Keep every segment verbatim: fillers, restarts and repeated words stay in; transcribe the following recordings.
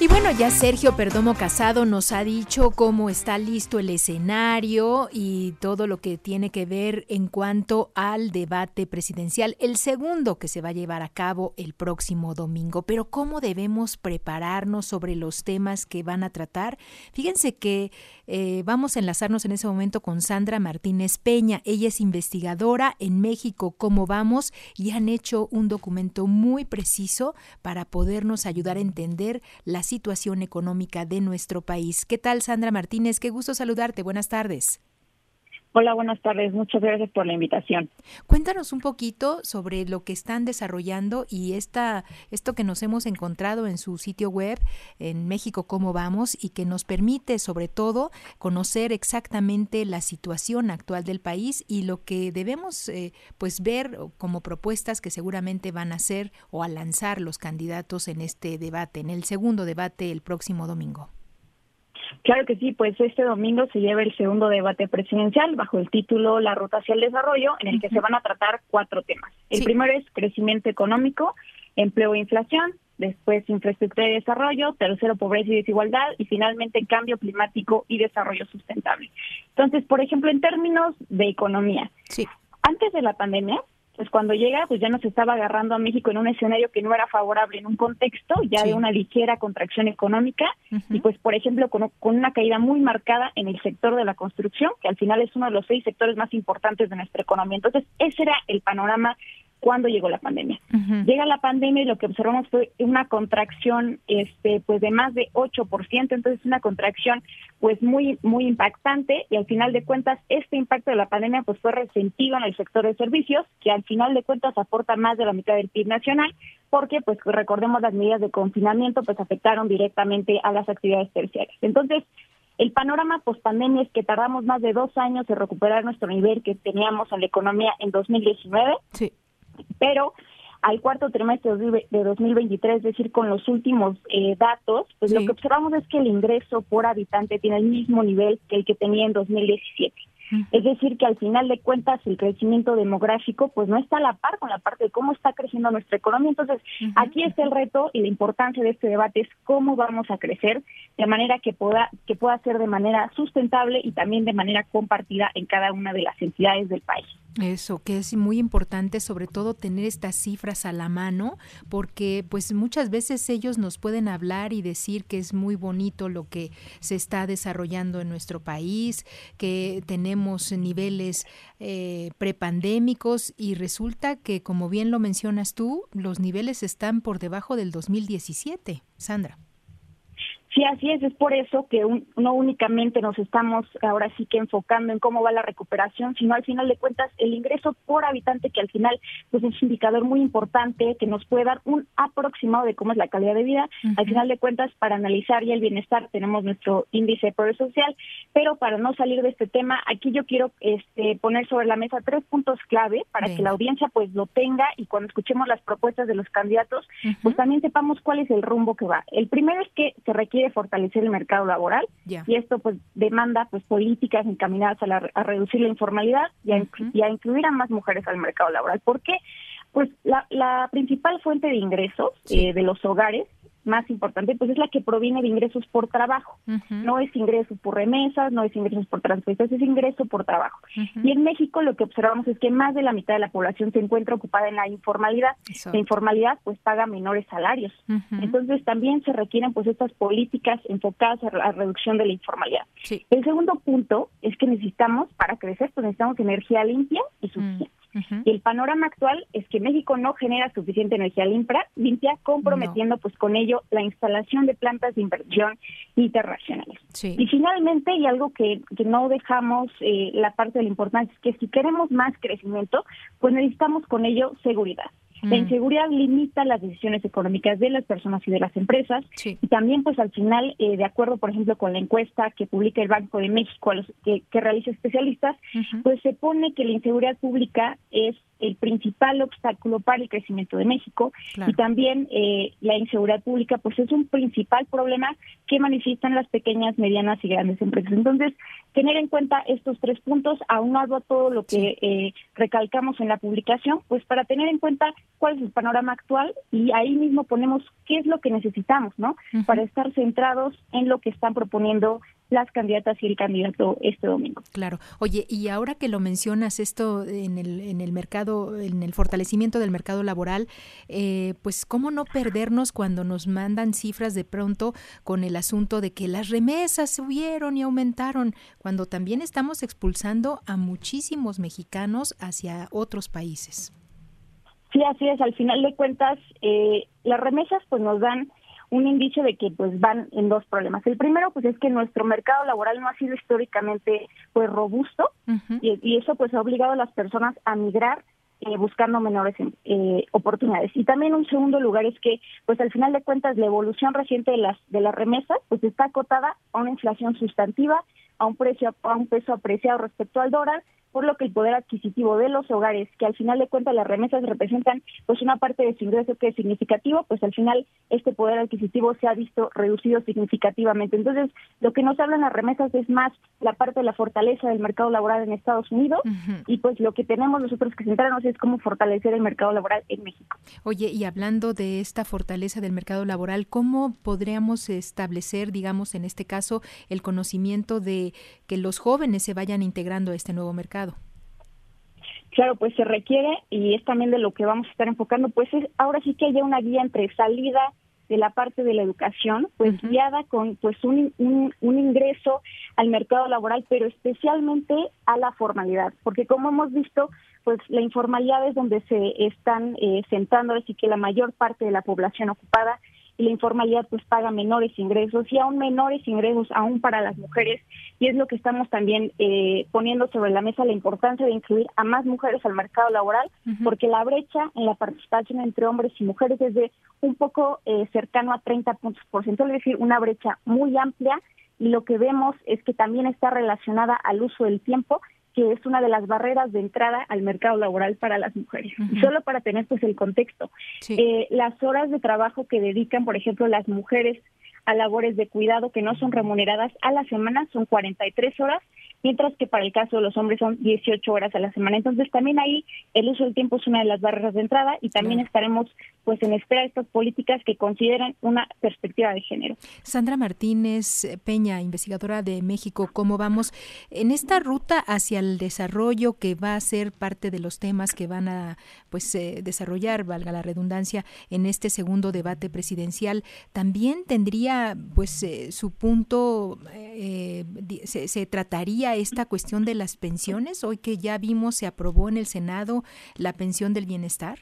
Y bueno, ya Sergio Perdomo Casado nos ha dicho cómo está listo el escenario y todo lo que tiene que ver en cuanto al debate presidencial, el segundo que se va a llevar a cabo el próximo domingo. Pero ¿cómo debemos prepararnos sobre los temas que van a tratar? Fíjense que eh, vamos a enlazarnos en ese momento con Sandra Martínez Peña. Ella es investigadora en México, ¿Cómo vamos? Y han hecho un documento muy preciso para podernos ayudar a entender la situación económica de nuestro país. ¿Qué tal, Sandra Martínez? Qué gusto saludarte. Buenas tardes. Hola, buenas tardes. Muchas gracias por la invitación. Cuéntanos un poquito sobre lo que están desarrollando y esta, esto que nos hemos encontrado en su sitio web, en México Cómo Vamos, y que nos permite, sobre todo, conocer exactamente la situación actual del país y lo que debemos eh, pues ver como propuestas que seguramente van a hacer o a lanzar los candidatos en este debate, en el segundo debate el próximo domingo. Claro que sí, pues este domingo se lleva el segundo debate presidencial bajo el título La Ruta hacia el Desarrollo, en el que uh-huh. se van a tratar cuatro temas. El sí. primero es crecimiento económico, empleo e inflación, después infraestructura y desarrollo, tercero pobreza y desigualdad y finalmente cambio climático y desarrollo sustentable. Entonces, por ejemplo, en términos de economía, sí. antes de la pandemia, pues cuando llega, pues ya nos estaba agarrando a México en un escenario que no era favorable, en un contexto ya sí. de una ligera contracción económica uh-huh. y pues, por ejemplo, con, con una caída muy marcada en el sector de la construcción, que al final es uno de los seis sectores más importantes de nuestra economía. Entonces, ese era el panorama cuando llegó la pandemia. Uh-huh. Llega la pandemia y lo que observamos fue una contracción este pues de más de ocho por ciento, entonces una contracción pues muy muy impactante y al final de cuentas este impacto de la pandemia pues fue resentido en el sector de servicios, que al final de cuentas aporta más de la mitad del P I B nacional, porque pues recordemos las medidas de confinamiento pues afectaron directamente a las actividades terciarias. Entonces, el panorama post-pandemia es que tardamos más de dos años en recuperar nuestro nivel que teníamos en la economía en dos mil diecinueve. Sí. Pero al cuarto trimestre de dos mil veintitrés, es decir, con los últimos eh, datos, pues sí. lo que observamos es que el ingreso por habitante tiene el mismo nivel que el que tenía en dos mil diecisiete. Uh-huh. Es decir, que al final de cuentas el crecimiento demográfico pues no está a la par con la parte de cómo está creciendo nuestra economía. Entonces, uh-huh. aquí está el reto y la importancia de este debate es cómo vamos a crecer de manera que pueda que pueda ser de manera sustentable y también de manera compartida en cada una de las entidades del país. Eso, que es muy importante, sobre todo tener estas cifras a la mano, porque pues muchas veces ellos nos pueden hablar y decir que es muy bonito lo que se está desarrollando en nuestro país, que tenemos niveles eh, prepandémicos y resulta que, como bien lo mencionas tú, los niveles están por debajo del dos mil diecisiete. Sandra. Sí, así es, es por eso que un, no únicamente nos estamos ahora sí que enfocando en cómo va la recuperación, sino al final de cuentas el ingreso por habitante, que al final pues es un indicador muy importante que nos puede dar un aproximado de cómo es la calidad de vida. Uh-huh. Al final de cuentas, para analizar ya el bienestar tenemos nuestro índice de progreso social, pero para no salir de este tema, aquí yo quiero este, poner sobre la mesa tres puntos clave para Bien. que la audiencia pues lo tenga y cuando escuchemos las propuestas de los candidatos, uh-huh. pues también sepamos cuál es el rumbo que va. El primero es que se requiere de fortalecer el mercado laboral yeah. y esto pues demanda pues políticas encaminadas a, la, a reducir la informalidad y a, uh-huh. y a incluir a más mujeres al mercado laboral. ¿Por qué? Pues la, la principal fuente de ingresos sí. eh, de los hogares más importante pues es la que proviene de ingresos por trabajo. Uh-huh. No es ingresos por remesas, no es ingresos por transferencias, es ingreso por trabajo. Uh-huh. Y en México lo que observamos es que más de la mitad de la población se encuentra ocupada en la informalidad. Exacto. La informalidad pues paga menores salarios. Uh-huh. Entonces también se requieren pues estas políticas enfocadas a la reducción de la informalidad. Sí. El segundo punto es que necesitamos, para crecer, pues necesitamos energía limpia y suficiente. Uh-huh. Uh-huh. Y el panorama actual es que México no genera suficiente energía limpia, limpia comprometiendo no. pues con ello la instalación de plantas de inversión internacionales. Sí. Y finalmente, y algo que, que no dejamos eh, la parte de la importancia, es que si queremos más crecimiento, pues necesitamos con ello seguridad. La inseguridad limita las decisiones económicas de las personas y de las empresas. Sí. Y también, pues al final, eh, de acuerdo, por ejemplo, con la encuesta que publica el Banco de México, a los que, que realiza especialistas, uh-huh. pues se pone que la inseguridad pública es el principal obstáculo para el crecimiento de México. Claro. Y también eh, la inseguridad pública pues es un principal problema que manifiestan las pequeñas, medianas y grandes empresas. Entonces, tener en cuenta estos tres puntos, aunado a todo lo que eh, recalcamos en la publicación, pues para tener en cuenta cuál es el panorama actual, y ahí mismo ponemos qué es lo que necesitamos, ¿no? Uh-huh. Para estar centrados en lo que están proponiendo las candidatas y el candidato este domingo. Claro. Oye, y ahora que lo mencionas esto en el en el mercado, en el fortalecimiento del mercado laboral, eh, pues cómo no perdernos cuando nos mandan cifras de pronto con el asunto de que las remesas subieron y aumentaron, cuando también estamos expulsando a muchísimos mexicanos hacia otros países. Sí, así es. Al final de cuentas, eh, las remesas pues nos dan un indicio de que pues van en dos problemas. El primero pues es que nuestro mercado laboral no ha sido históricamente pues robusto, uh-huh. y, y eso pues ha obligado a las personas a migrar eh, buscando menores eh, oportunidades. Y también un segundo lugar es que pues al final de cuentas la evolución reciente de las de las remesas pues está acotada a una inflación sustantiva, a un precio a un peso apreciado respecto al dólar, por lo que el poder adquisitivo de los hogares, que al final de cuentas las remesas representan pues una parte de su ingreso que es significativo, pues al final este poder adquisitivo se ha visto reducido significativamente. Entonces, lo que nos hablan las remesas es más la parte de la fortaleza del mercado laboral en Estados Unidos, uh-huh. y pues lo que tenemos nosotros que centrarnos es cómo fortalecer el mercado laboral en México. Oye, y hablando de esta fortaleza del mercado laboral, ¿cómo podríamos establecer, digamos, en este caso, el conocimiento de que los jóvenes se vayan integrando a este nuevo mercado? Claro, pues se requiere, y es también de lo que vamos a estar enfocando, pues es ahora sí que haya una guía entre salida de la parte de la educación, pues uh-huh. guiada con pues un, un, un ingreso al mercado laboral, pero especialmente a la formalidad, porque como hemos visto, pues la informalidad es donde se están eh, centrando, así que la mayor parte de la población ocupada, y la informalidad pues paga menores ingresos y aún menores ingresos aún para las mujeres, y es lo que estamos también eh, poniendo sobre la mesa, la importancia de incluir a más mujeres al mercado laboral, uh-huh. porque la brecha en la participación entre hombres y mujeres es de un poco eh, cercano a treinta puntos porcentuales, es decir, una brecha muy amplia, y lo que vemos es que también está relacionada al uso del tiempo, que es una de las barreras de entrada al mercado laboral para las mujeres. Uh-huh. Solo para tener pues el contexto, sí. eh, las horas de trabajo que dedican, por ejemplo, las mujeres a labores de cuidado que no son remuneradas a la semana son cuarenta y tres horas, mientras que para el caso de los hombres son dieciocho horas a la semana. Entonces también ahí el uso del tiempo es una de las barreras de entrada, y también claro. estaremos pues en espera de estas políticas que consideran una perspectiva de género. Sandra Martínez Peña, investigadora de México, ¿cómo vamos en esta ruta hacia el desarrollo que va a ser parte de los temas que van a pues eh, desarrollar, valga la redundancia, en este segundo debate presidencial? También tendría pues eh, su punto, eh, se, se trataría esta cuestión de las pensiones, hoy que ya vimos se aprobó en el Senado la pensión del bienestar.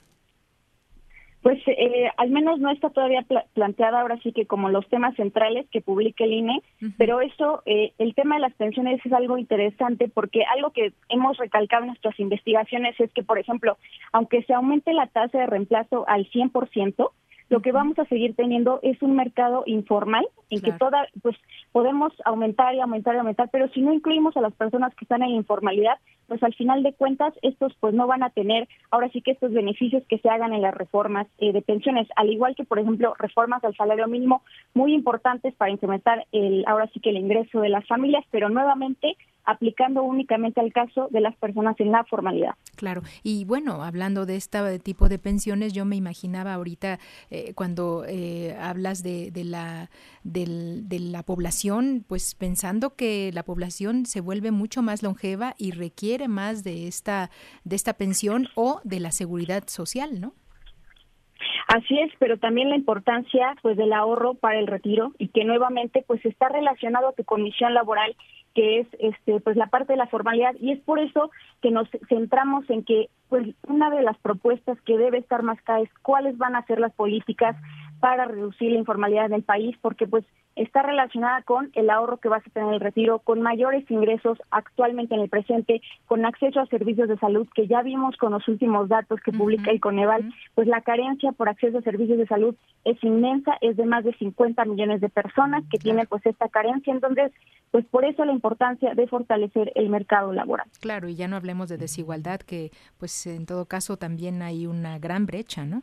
Pues eh, al menos no está todavía pl- planteada ahora sí que como los temas centrales que publique el I N E, uh-huh. pero eso, eh, el tema de las pensiones es algo interesante, porque algo que hemos recalcado en nuestras investigaciones es que, por ejemplo, aunque se aumente la tasa de reemplazo al cien por ciento, lo que vamos a seguir teniendo es un mercado informal en claro. que toda, pues podemos aumentar y aumentar y aumentar, pero si no incluimos a las personas que están en informalidad, pues al final de cuentas estos pues no van a tener ahora sí que estos beneficios que se hagan en las reformas eh, de pensiones, al igual que por ejemplo reformas al salario mínimo muy importantes para incrementar el ahora sí que el ingreso de las familias, pero nuevamente aplicando únicamente al caso de las personas en la formalidad. Claro, y bueno, hablando de este tipo de pensiones, yo me imaginaba ahorita eh, cuando eh, hablas de, de la del, de la población, pues pensando que la población se vuelve mucho más longeva y requiere más de esta de esta pensión o de la seguridad social, ¿no? Así es, pero también la importancia pues del ahorro para el retiro, y que nuevamente pues está relacionado a tu condición laboral, que es este pues la parte de la formalidad, y es por eso que nos centramos en que pues una de las propuestas que debe estar más acá es cuáles van a ser las políticas para reducir la informalidad en el país, porque pues está relacionada con el ahorro que vas a tener en el retiro, con mayores ingresos actualmente en el presente, con acceso a servicios de salud, que ya vimos con los últimos datos que uh-huh, publica el Coneval, uh-huh. pues la carencia por acceso a servicios de salud es inmensa, es de más de cincuenta millones de personas que claro. tienen pues esta carencia, entonces pues por eso la importancia de fortalecer el mercado laboral. Claro, y ya no hablemos de desigualdad, que pues en todo caso también hay una gran brecha, ¿no?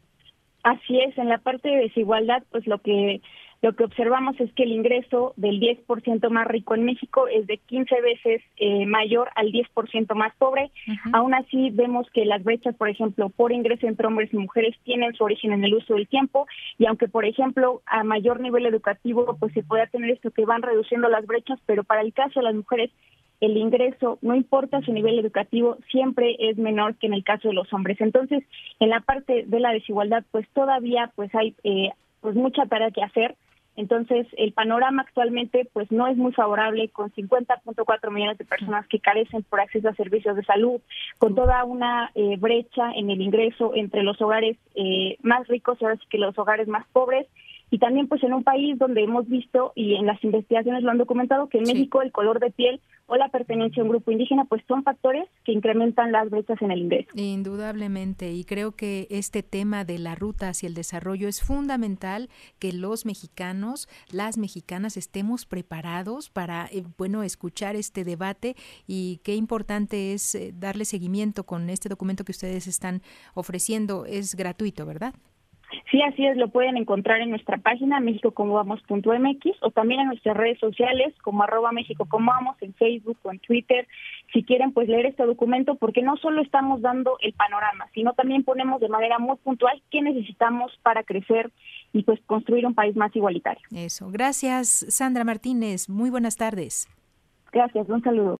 Así es, en la parte de desigualdad, pues lo que lo que observamos es que el ingreso del diez por ciento más rico en México es de quince veces eh, mayor al diez por ciento más pobre. Uh-huh. Aún así, vemos que las brechas, por ejemplo, por ingreso entre hombres y mujeres tienen su origen en el uso del tiempo, y aunque, por ejemplo, a mayor nivel educativo, pues se puede tener esto que van reduciendo las brechas, pero para el caso de las mujeres, el ingreso, no importa su nivel educativo, siempre es menor que en el caso de los hombres. Entonces, en la parte de la desigualdad, pues todavía pues hay eh, pues mucha tarea que hacer. Entonces, el panorama actualmente pues no es muy favorable, con cincuenta punto cuatro millones de personas que carecen por acceso a servicios de salud, con toda una eh, brecha en el ingreso entre los hogares eh, más ricos y ahora sí que los hogares más pobres. Y también pues en un país donde hemos visto, y en las investigaciones lo han documentado, que en sí. México el color de piel o la pertenencia a un grupo indígena pues son factores que incrementan las brechas en el ingreso. Indudablemente, y creo que este tema de la ruta hacia el desarrollo es fundamental, que los mexicanos, las mexicanas estemos preparados para, eh, bueno, escuchar este debate, y qué importante es eh, darle seguimiento con este documento que ustedes están ofreciendo. Es gratuito, ¿verdad? Sí, así es, lo pueden encontrar en nuestra página mexico como vamos punto m x o también en nuestras redes sociales como arroba México como vamos, en Facebook o en Twitter, si quieren pues leer este documento, porque no solo estamos dando el panorama, sino también ponemos de manera muy puntual qué necesitamos para crecer y pues construir un país más igualitario. Eso, gracias Sandra Martínez, muy buenas tardes. Gracias, un saludo.